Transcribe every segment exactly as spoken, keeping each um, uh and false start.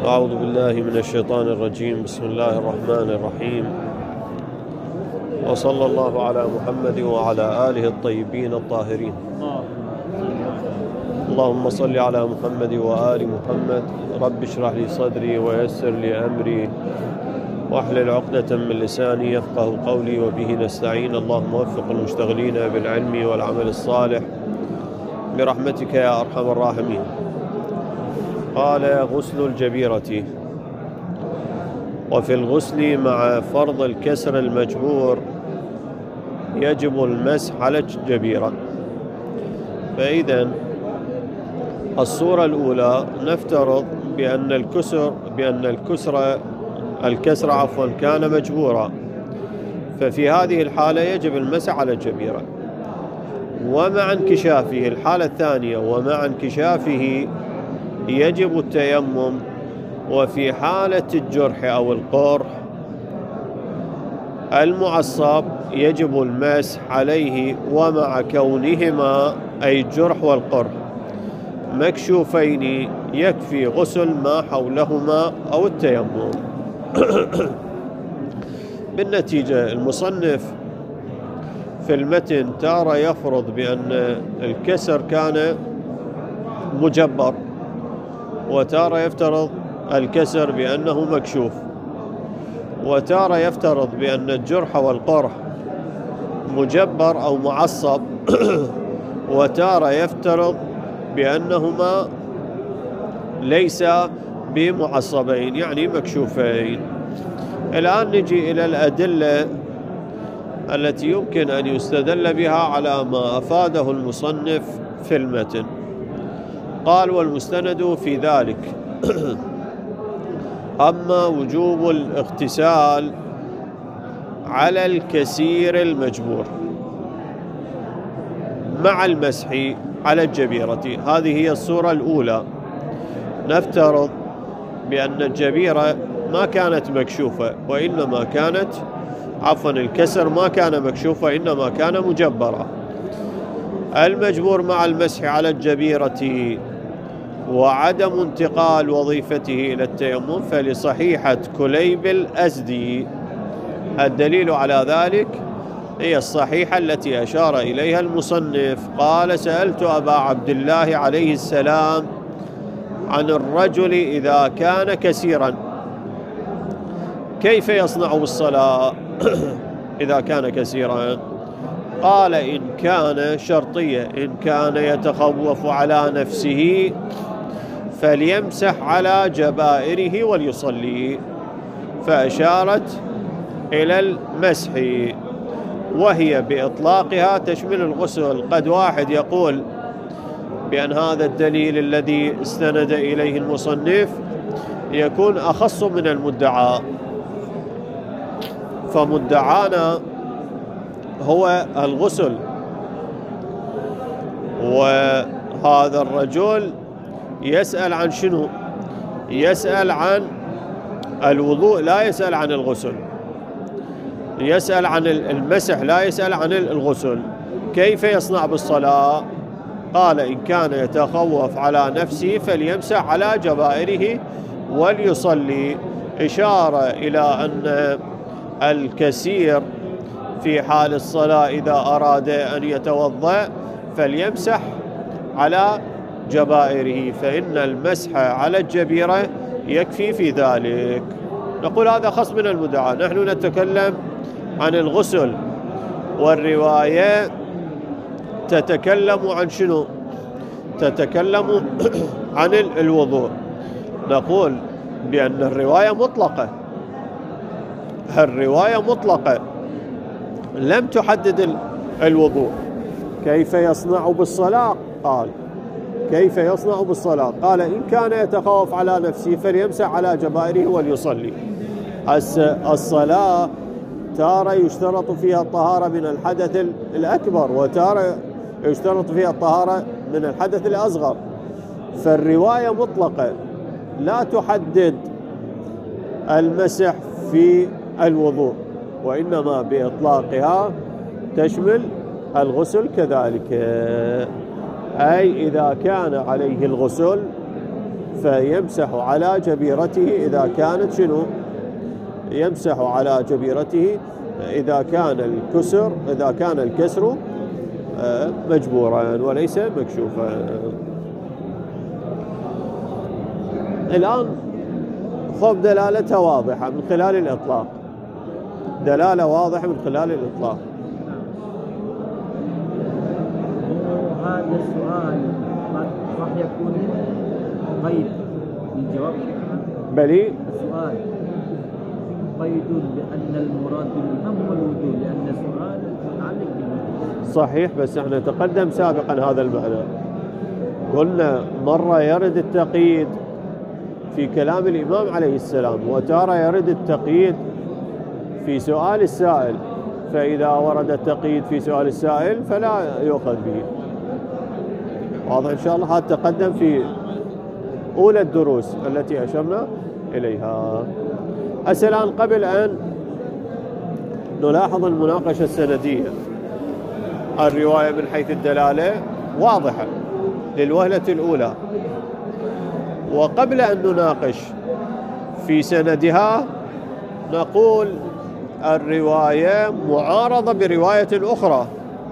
أعوذ بالله من الشيطان الرجيم. بسم الله الرحمن الرحيم، وصلى الله على محمد وعلى آله الطيبين الطاهرين. اللهم صل على محمد وآل محمد. رب اشرح لي صدري ويسر لي أمري واحلل عقدة من لساني يفقه قولي، وبه نستعين. اللهم وفق المشتغلين بالعلم والعمل الصالح برحمتك يا أرحم الراحمين. قال: غسل الجبيرة. وفي الغسل مع فرض الكسر المجبور يجب المسح على الجبيرة. فإذا الصورة الأولى نفترض بأن الكسر بأن الكسر الكسر عفوا كان مجبورا، ففي هذه الحالة يجب المسح على الجبيرة. ومع انكشافه الحالة الثانية ومع انكشافه يجب التيمم. وفي حالة الجرح أو القرح المعصب يجب المسح عليه، ومع كونهما أي الجرح والقرح مكشوفين يكفي غسل ما حولهما أو التيمم. بالنتيجة المصنف في المتن تارة يفرض بأن الكسر كان مجبر، وتارة يفترض الكسر بأنه مكشوف، وتارة يفترض بأن الجرح والقرح مجبر أو معصب، وتارة يفترض بأنهما ليس بمعصبين يعني مكشوفين. الآن نجي إلى الأدلة التي يمكن أن يستدل بها على ما أفاده المصنف في المتن. قال: والمستند في ذلك أما وجوب الاغتسال على الكسير المجبور مع المسح على الجبيرة. هذه هي الصورة الأولى. نفترض بأن الجبيرة ما كانت مكشوفة وإنما كانت عفوا الكسر ما كان مكشوف وإنما كان مجبرا. المجبور مع المسح على الجبيرة وعدم انتقال وظيفته إلى التيمم، فلصحيحة كليب الأزدي الدليل على ذلك هي الصحيحة التي أشار إليها المصنف. قال: سألت أبا عبد الله عليه السلام عن الرجل إذا كان كسيرا كيف يصنع بالصلاة إذا كان كسيرا؟ قال: إن كان شرطية، إن كان يتخوف على نفسه فليمسح على جبائره وليصلي. فأشارت إلى المسح، وهي بإطلاقها تشمل الغسل. قد واحد يقول بأن هذا الدليل الذي استند إليه المصنف يكون أخص من المدعى، فمدعانا هو الغسل، وهذا الرجل يسأل عن شنو؟ يسأل عن الوضوء، لا يسأل عن الغسل. يسأل عن المسح، لا يسأل عن الغسل. كيف يصنع بالصلاة؟ قال: إن كان يتخوف على نفسه فليمسح على جبائره وليصلي. إشارة إلى أن الكسير في حال الصلاة إذا أراد أن يتوضأ فليمسح على جبائره، فإن المسح على الجبيرة يكفي في ذلك. نقول هذا خاص من المدعى، نحن نتكلم عن الغسل، والرواية تتكلم عن شنو؟ تتكلم عن الوضوء. نقول بأن الرواية مطلقة، الرواية مطلقة لم تحدد الوضوء. كيف يصنع بالصلاة؟ قال: كيف يصنع بالصلاة؟ قال: إن كان يتخوف على نفسه فليمسح على جبائره وليصلي. الصلاة تارة يشترط فيها الطهارة من الحدث الأكبر، وتارة يشترط فيها الطهارة من الحدث الأصغر. فالرواية مطلقة لا تحدد المسح في الوضوء، وإنما بإطلاقها تشمل الغسل كذلك. أي إذا كان عليه الغسل فيمسح على جبيرته إذا كانت شنو؟ يمسح على جبيرته إذا كان الكسر إذا كان الكسر مجبورا وليس مكشوفا. الآن خب دلالتها واضحة من خلال الإطلاق، دلالة واضحة من خلال الإطلاق. هذا السؤال راح يكون قيد للجواب. بلي السؤال قيد بأن المراد بالهم والوجود، لأن السؤال متعلق بالوجود. صحيح، بس احنا تقدم سابقا هذا المعنى، قلنا مرة يرد التقييد في كلام الإمام عليه السلام، وتارة يرد التقييد في سؤال السائل، فإذا ورد التقييد في سؤال السائل فلا يؤخذ به. واضح إن شاء الله. هذا تقدم في أولى الدروس التي أشرنا إليها. الآن قبل أن نلاحظ المناقشة السندية، الرواية من حيث الدلالة واضحة للوهلة الأولى، وقبل أن نناقش في سندها نقول الرواية معارضة برواية أخرى.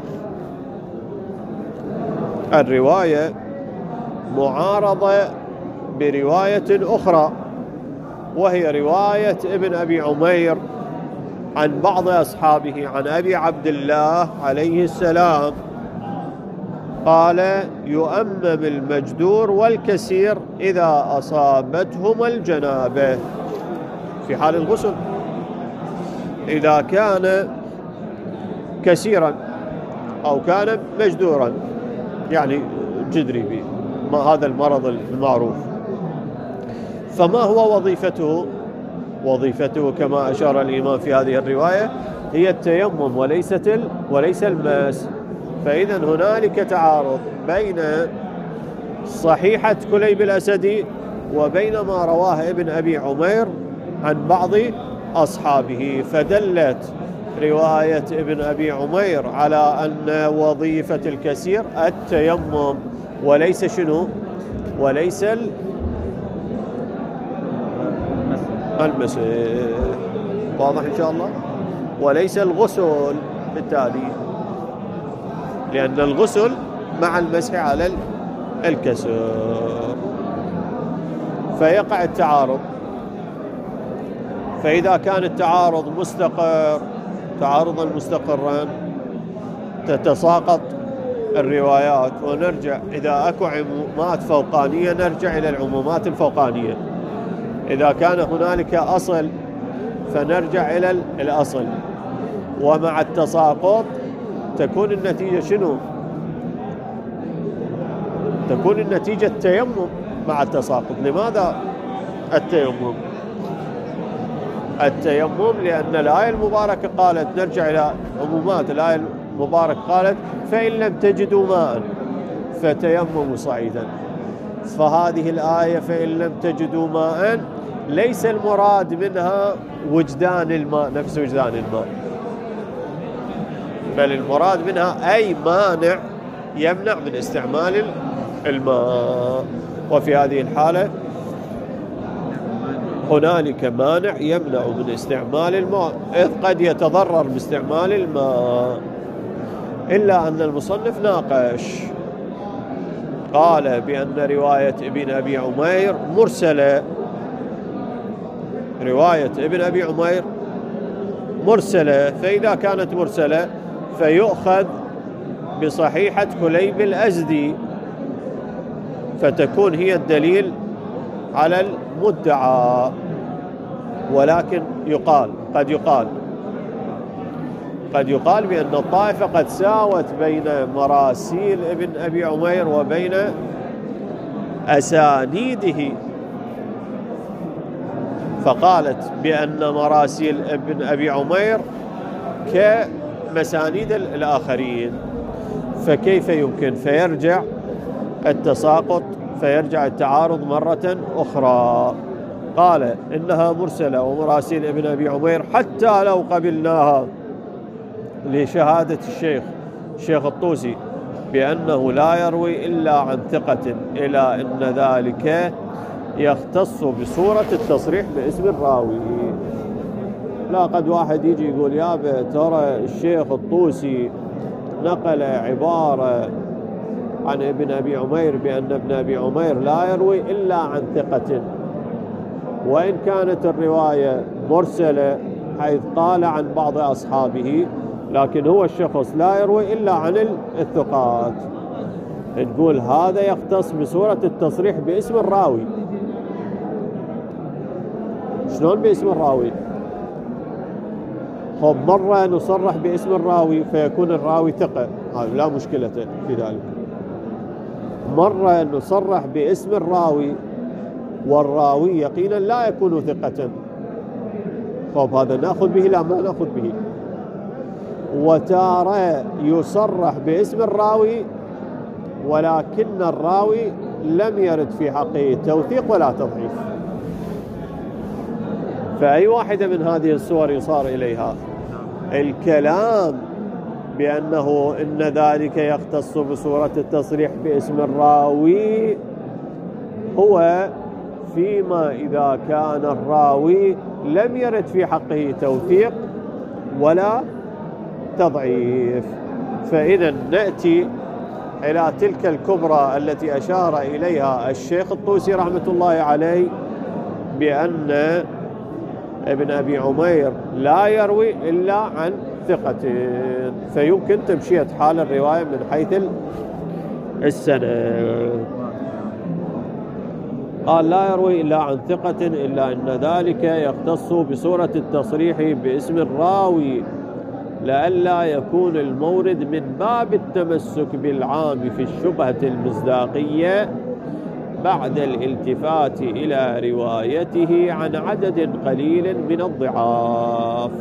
الرواية معارضة برواية أخرى، وهي رواية ابن أبي عمير عن بعض أصحابه عن أبي عبد الله عليه السلام قال: يؤمم المجدور والكسير إذا أصابتهما الجنابة في حال الغسل، إذا كان كسيرا أو كان مجدورا، يعني جدري به ما هذا المرض المعروف. فما هو وظيفته؟ وظيفته كما أشار الإمام في هذه الرواية هي التيمم وليست ال... وليس الماس. فإذا هنالك تعارض بين صحيحة كليب الأسدي وبين ما رواه ابن أبي عمير عن بعض أصحابه، فدلت رواية ابن أبي عمير على أن وظيفة الكسير التيمم وليس شنو؟ وليس المسح. واضح إن شاء الله؟ وليس الغسل بالتالي، لأن الغسل مع المسح على الكسر، فيقع التعارض. فإذا كان التعارض مستقر تعارضا مستقرا تتساقط الروايات، ونرجع إذا أكو عمومات فوقانية نرجع إلى العمومات الفوقانية، إذا كان هنالك أصل فنرجع إلى الأصل، ومع التساقط تكون النتيجة شنو؟ تكون النتيجة التيمم مع التساقط. لماذا التيمم؟ التيمم لأن الآية المباركة قالت، نرجع إلى عمومات الآية المباركة قالت: فإن لم تجدوا ماء فتيمموا صعيدا. فهذه الآية فإن لم تجدوا ماء ليس المراد منها وجدان الماء نفس وجدان الماء، بل المراد منها أي مانع يمنع من استعمال الماء. وفي هذه الحالة هنالك مانع يمنع من استعمال الماء، إذ قد يتضرر باستعمال الماء. إلا أن المصنف ناقش، قال بأن رواية ابن أبي عمير مرسلة، رواية ابن أبي عمير مرسلة، فإذا كانت مرسلة فيؤخذ بصحيحة كليب الأزدي، فتكون هي الدليل على المدعى. ولكن يقال قد يقال قد يقال بأن الطائفة قد ساوت بين مراسيل ابن أبي عمير وبين أسانيده، فقالت بأن مراسيل ابن أبي عمير كمسانيد الآخرين، فكيف يمكن؟ فيرجع التساقط، فيرجع التعارض مرة أخرى. قال إنها مرسلة ومراسيل ابن أبي عمير حتى لو قبلناها لشهادة الشيخ الشيخ الطوسي بأنه لا يروي إلا عن ثقة، إلى أن ذلك يختص بصورة التصريح باسم الراوي. لا قد واحد يجي يقول يابا ترى الشيخ الطوسي نقل عبارة عن ابن أبي عمير بأن ابن أبي عمير لا يروي إلا عن ثقة، وإن كانت الرواية مرسلة حيث قال عن بعض أصحابه، لكن هو الشخص لا يروي إلا عن الثقات. نقول هذا يختص بصورة التصريح باسم الراوي. شلون باسم الراوي؟ خب مرة نصرح باسم الراوي فيكون الراوي ثقة، هذا لا مشكلة في ذلك. مرة نصرح باسم الراوي والراوي يقينا لا يكون ثقة، خب هذا نأخذ به لا ما نأخذ به. وتارة يصرح باسم الراوي ولكن الراوي لم يرد في حقه توثيق ولا تضعيف، فأي واحدة من هذه الصور يصار إليها الكلام بأنه إن ذلك يختص بصورة التصريح باسم الراوي هو فيما إذا كان الراوي لم يرد في حقه توثيق ولا تضعيف. فإذا نأتي إلى تلك الكبرى التي أشار إليها الشيخ الطوسي رحمة الله عليه بأن ابن أبي عمير لا يروي إلا عن ثقتين، فيمكن تمشية حال الرواية من حيث السند. قال لا يروي إلا عن ثقة إلا أن ذلك يختص بصورة التصريح باسم الراوي لئلا يكون المورد من باب التمسك بالعام في الشبهة المصداقية بعد الالتفات إلى روايته عن عدد قليل من الضعاف.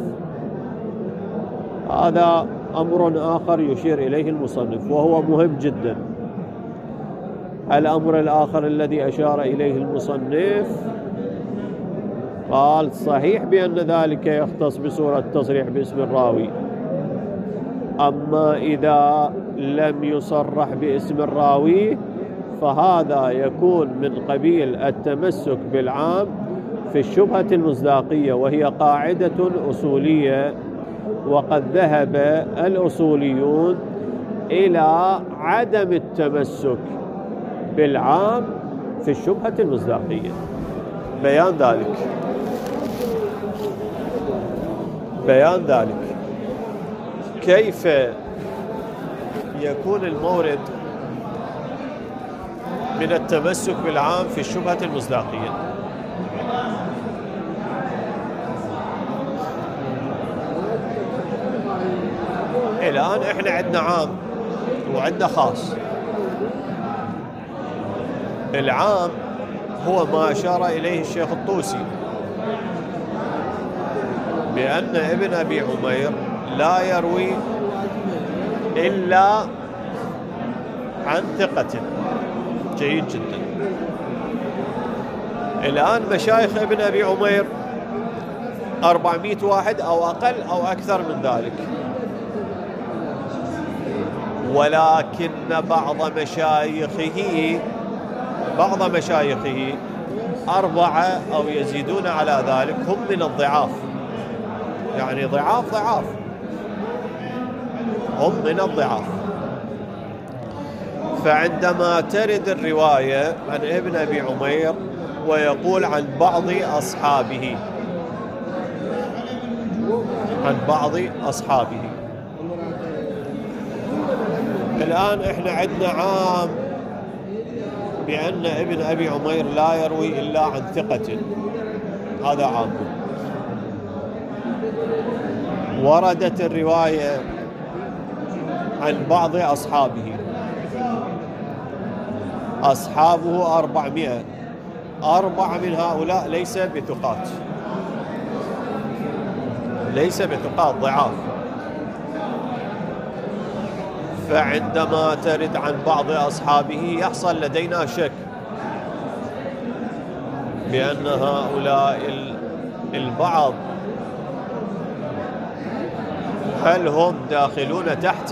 هذا أمر آخر يشير إليه المصنف وهو مهم جدا. الأمر الآخر الذي أشار إليه المصنف قال صحيح بأن ذلك يختص بصورة التصريح باسم الراوي، أما إذا لم يصرح باسم الراوي فهذا يكون من قبيل التمسك بالعام في الشبهة المصداقية، وهي قاعدة أصولية وقد ذهب الأصوليون إلى عدم التمسك بالعام في الشبهة المصداقية. بيان ذلك بيان ذلك كيف يكون المورد من التمسك بالعام في الشبهة المصداقية. الآن احنا عندنا عام وعندنا خاص. العام هو ما أشار إليه الشيخ الطوسي بأن ابن أبي عمير لا يروي إلا عن ثقة. جيد جدا. الآن مشايخ ابن أبي عمير أربعمائة واحد أو أقل أو أكثر من ذلك، ولكن بعض مشايخه بعض مشايخه أربعة أو يزيدون على ذلك هم من الضعاف، يعني ضعاف ضعاف هم من الضعاف. فعندما ترد الرواية عن ابن أبي عمير ويقول عن بعض أصحابه عن بعض أصحابه الآن إحنا عندنا عام بأن ابن أبي عمير لا يروي إلا عن ثقة، هذا عام. وردت الرواية عن بعض أصحابه، أصحابه أربعمائة، أربعة من هؤلاء ليس بثقات ليس بثقات ضعاف. فعندما ترد عن بعض أصحابه يحصل لدينا شك بأن هؤلاء البعض هل هم داخلون تحت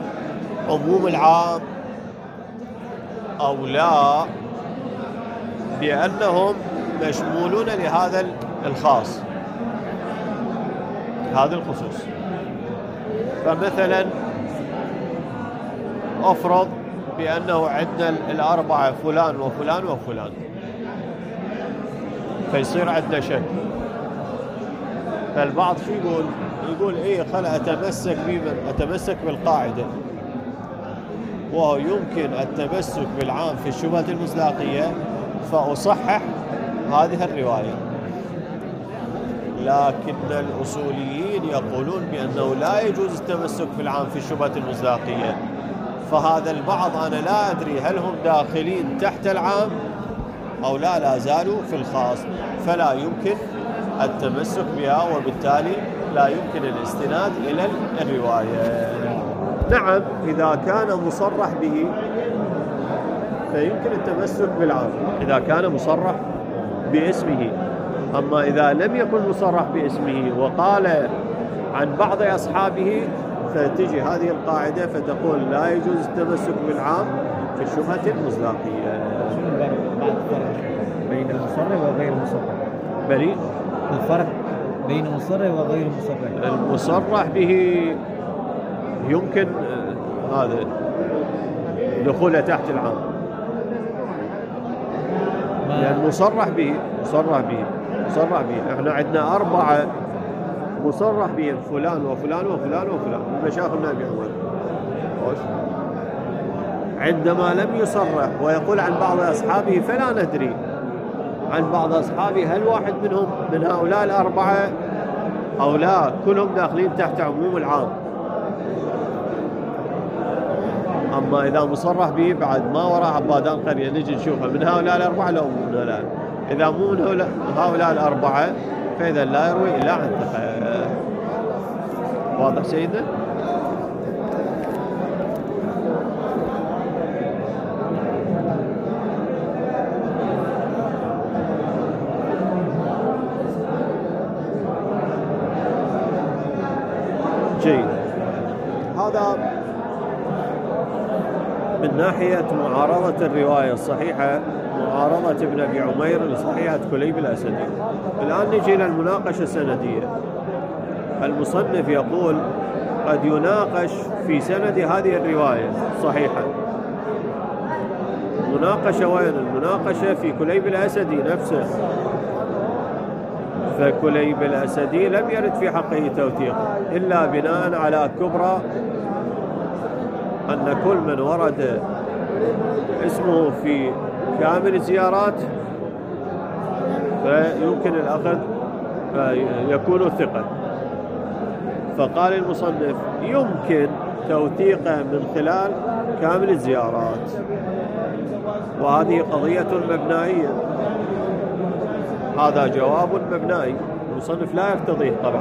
عموم العام أو لا، بأنهم مشمولون لهذا الخاص، هذا الخصوص. فمثلا أفرض بأنه عندنا الأربعة فلان وفلان وفلان، فيصير عندنا شك. فالبعض شو يقول؟ يقول إيه خل أتمسك أتمسك بالقاعدة، وهو يمكن التمسك بالعام في الشبهة المصداقية، فأصحح هذه الرواية. لكن الأصوليين يقولون بأنه لا يجوز التمسك بالعام في الشبهة المصداقية، فهذا البعض أنا لا أدري هل هم داخلين تحت العام أو لا، لا زالوا في الخاص، فلا يمكن التمسك بها، وبالتالي لا يمكن الاستناد إلى الرواية. نعم إذا كان مصرح به فيمكن التمسك بالعام إذا كان مصرح باسمه، أما إذا لم يكن مصرح باسمه وقال عن بعض أصحابه فتجي هذه القاعدة فتقول لا يجوز التمسك بالعام في الشبهة المصداقية. شنو الفرق بين المصرح وغير المصرح؟ بلي الفرق بين المصرح وغير المصرح؟ المصرح به يمكن هذا دخوله تحت العام، يعني مصرح به مصرح به مصرح به احنا عندنا أربعة مصرح بهم، فلان وفلان وفلان وفلان من مشايخ النبي عمر. عندما لم يصرح ويقول عن بعض أصحابه فلا ندري عن بعض أصحابه هل واحد منهم من هؤلاء الأربعة أو لا، كلهم داخلين تحت عموم العام. أما إذا مصرح به بعد ما وراء عبادان قرية نجي نشوفها من هؤلاء الأربعة لو من هؤلاء، إذا مو من هؤلاء الأربعة فإذا لا يروي إلا عن ثقة. واضح سيدنا؟ جيد. هذا من ناحية معارضة الرواية الصحيحة، معارضة ابن أبي عمير لصحيحة كليب الأسدي. الآن نجي إلى المناقشة السندية. المصنف يقول قد يناقش في سند هذه الرواية صحيحة. مناقشة وين؟ المناقشة في كليب الأسدي نفسه، فكليب الأسدي لم يرد في حقه توثيق إلا بناء على كبرى أن كل من ورد اسمه في كامل الزيارات فيمكن الأخذ فيكون ثقة. فقال المصنف يمكن توثيقه من خلال كامل الزيارات، وهذه قضية مبنائية، هذا جواب مبنائي المصنف لا يقتضيه طبعا.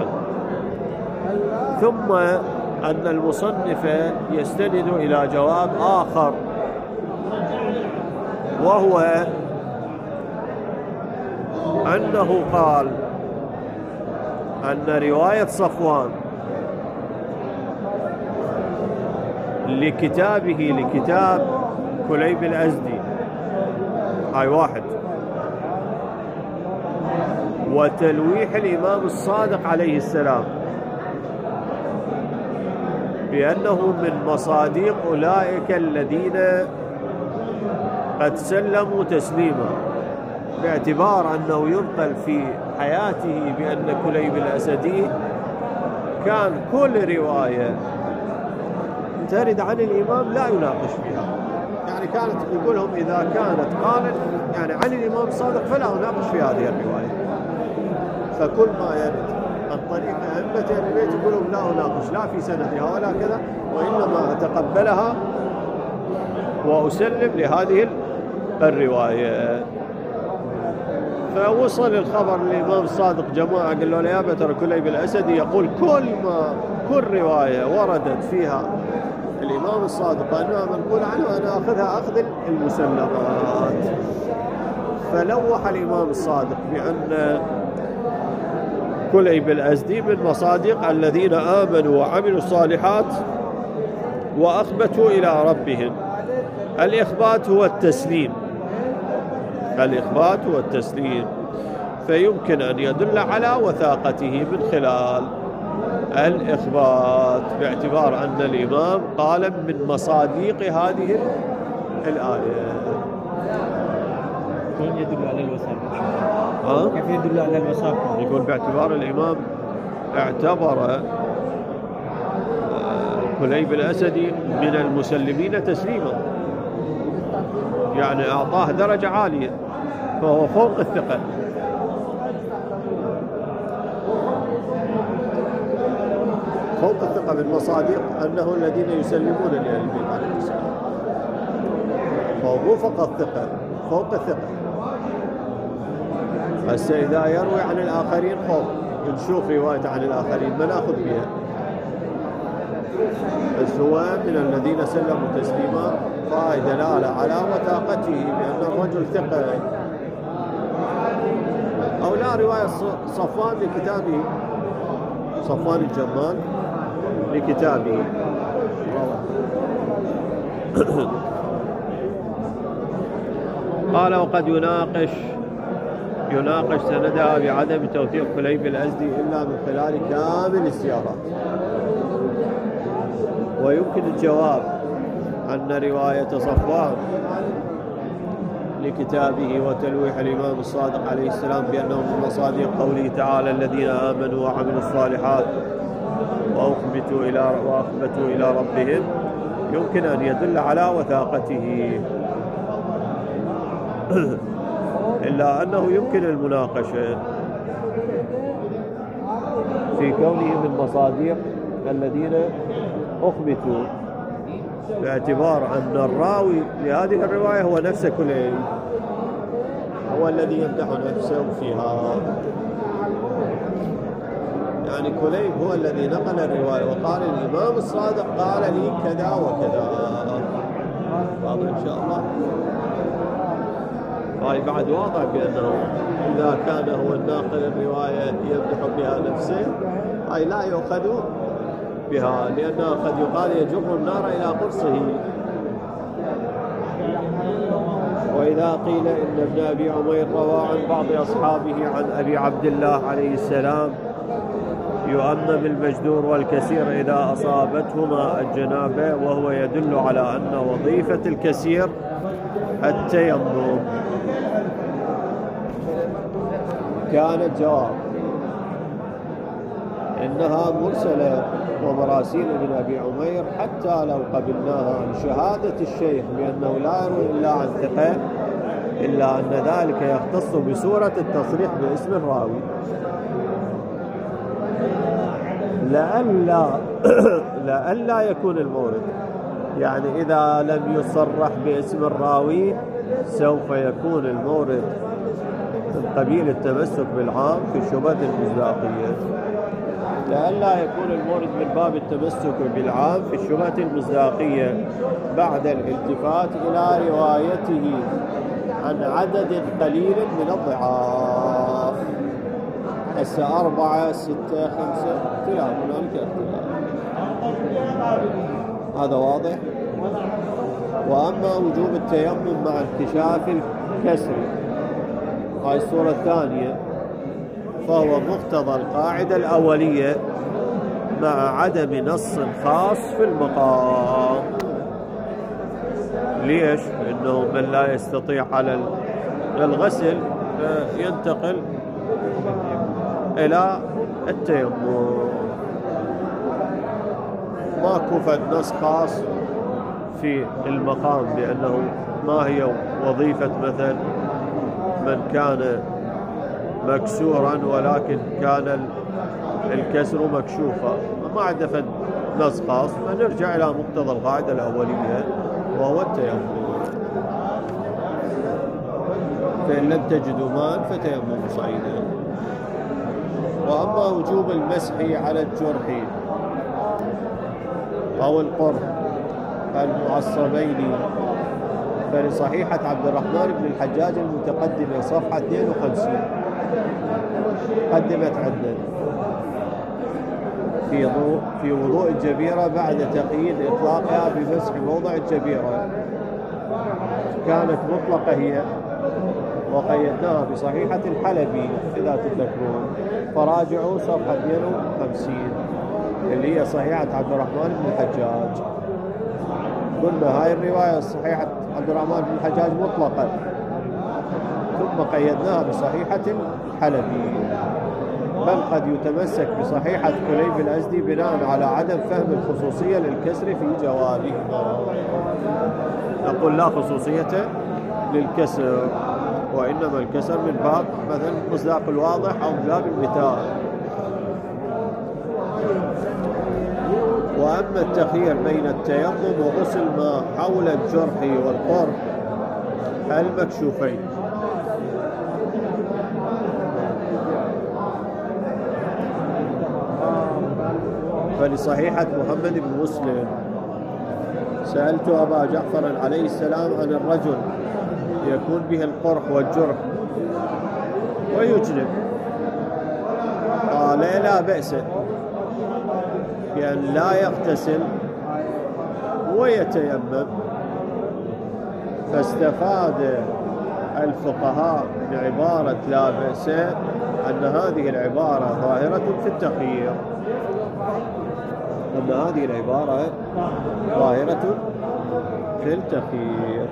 ثم أن المصنف يستند إلى جواب آخر، وهو أنه قال أن رواية صفوان لكتابه لكتاب كليب الأزدي هاي واحد، وتلويح الإمام الصادق عليه السلام بأنه من مصادق أولئك الذين قد سلموا تسليما، باعتبار أنه ينقل في حياته بأن كليب الأسدي كان كل رواية ترد عن الإمام لا يناقش فيها، يعني كانت يقولهم إذا كانت قالت يعني عن الإمام الصادق فلا أناقش في هذه الرواية. فكل ما يرد عن طريق أئمة أهل البيت يقولون لا أناقش لا في سندها ولا كذا، وإنما أتقبلها وأسلم لهذه الرواية. فوصل الخبر للإمام الصادق جماعة قالوا له يا بتر كليب الأسدي يقول كل ما كل رواية وردت فيها الإمام الصادق أنها منقول عنه أنا أخذها أخذ المسلمات. فلوح الإمام الصادق بأن كليب الأزدي من مصادق الذين آمنوا وعملوا الصالحات وأخبتوا إلى ربهم. الإخبات هو التسليم، الإخبات والتسليم، فيمكن أن يدل على وثاقته من خلال الإخبات، باعتبار أن الإمام قال من مصاديق هذه الآية. شلون يدل على الوثاقة؟ ها؟ كيف يدل على الوثاقة؟ يقول باعتبار الإمام اعتبر كليب الأسدي من المسلمين تسليما، يعني أعطاه درجة عالية، فهو فوق الثقة. فوق الثقة من مصادق أنه الذين يسلمون لأهل البيت عليه السلام، فهو مو فقط ثقة، فوق الثقة. بس إذا يروي عن الآخرين خوف نشوف رواية عن الآخرين ما ناخذ بها، بس هو من الذين سلموا تسليما، فهي دلالة على وثاقته بأن الرجل ثقة. أو لا، رواية صفوان لكتابه، صفوان الجمال لكتابه قال وقد يناقش يناقش سندها بعدم توثيق كليب الأزدي إلا من خلال كامل السياقات. ويمكن الجواب أن رواية صفوان لكتابه وتلويح الإمام الصادق عليه السلام بأنه من مصادق قوله تعالى الذين آمنوا وعملوا الصالحات وأخبتوا إلى وأخبتوا إلى ربهم يمكن أن يدل على وثاقته، إلا أنه يمكن المناقشة في كونه من مصادق الذين أخبتوا، باعتبار أن الراوي لهذه الرواية هو نفسه كليب، هو الذي يمدح نفسه فيها. يعني كليب هو الذي نقل الرواية وقال الإمام الصادق قال لي كذا وكذا. واضح إن شاء الله. هاي بعد واضح بأنه إذا كان هو الناقل الرواية يمدح بها نفسه هاي لا يؤخذ بها، لأنها قد يقال يجر النار إلى قرصه. وإذا قيل إن ابن أبي عمير روى عن بعض أصحابه عن أبي عبد الله عليه السلام يؤمم المجدور والكثير إذا أصابتهما الجنابة، وهو يدل على أن وظيفة الكثير التيمم. كان الجواب إنها مرسلة ومراسيل ابن أبي عمير حتى لو قبلناها عن شهادة الشيخ بأنه لا يروي إلا عن ثقة، إلا أن ذلك يختص بصورة التصريح باسم الراوي، لئلا لئلا يكون المورد، يعني إذا لم يصرح باسم الراوي سوف يكون المورد من قبيل التمسك بالعام في الشبهة المصداقية، لئلا يكون المورد من باب التمسك بالعام في الشبهة المصداقية بعد الالتفات إلى روايته عن عدد قليل من الضعاف. هسه أربعة ستة خمسة اختلاف، هنالك اختلاف، هذا واضح. وأما وجوب التيمم مع انكشاف الكسر، هاي الصورة الثانية، فهو مقتضى القاعدة الأولية مع عدم نص خاص في المقام. ليش؟ إنه من لا يستطيع على الغسل ينتقل إلى التيمم، ماكو فد نص خاص في المقام بأنه ما هي وظيفة مثلا من كان مكسورا ولكن كان الكسر مكشوفا، ما عنده فد نص خاص، فنرجع إلى مقتضى القاعدة الأولية وهو التيمم. فإن لم تجدوا ماء فتيمموا صعيدا. وأما وجوب المسح على الجرح أو القرح المعصبين فلصحيحة عبد الرحمن بن الحجاج المتقدمة صفحة اثنين وخمسين قدمت عندنا في ضوء في وضوء الجبيرة بعد تقييد إطلاقها بمسح موضع الجبيرة. كانت مطلقة هي وقيدناها بصحيحة الحلبي إذا تذكرون، فراجعوا صفحة اثنين وخمسين اللي هي صحيحة عبد الرحمن بن الحجاج. قلنا هاي الرواية صحيحة عبد الرحمن بن الحجاج مطلقا، ثم قيدناها بصحيحة الحلبي، بل قد يتمسك بصحيحة كليب الأزدي بناء على عدم فهم الخصوصية للكسر في جوابهما. نقول لا خصوصية للكسر، وإنما الكسر من باب مثلا مصداق الواضح أو من باب المثال. وأما التخيير بين التيمم وغسل ما حول الجرح والقرح المكشوفين، فلصحيحة محمد بن مسلم سألت أبا جعفر عليه السلام عن الرجل يكون به القرح والجرح ويجنب، قال لا بأس بأن لا يغتسل ويتيمم. فاستفاد الفقهاء من عبارة لا بأس أن هذه العبارة ظاهرة في التخيير، أن هذه العبارة ظاهرة في التخيير.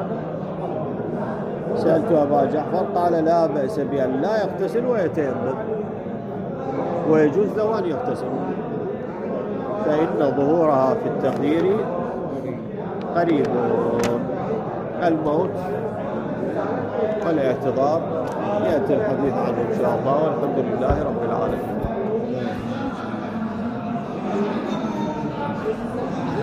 سألت أبا جعفر قال لا بأس بأن لا يغتسل ويتيمم، ويجوز له أن يغتسل، فإن ظهورها في التخيير قريب. الموت والاعتذار يأتي الحديث عنه إن شاء الله، والحمد لله رب العالمين.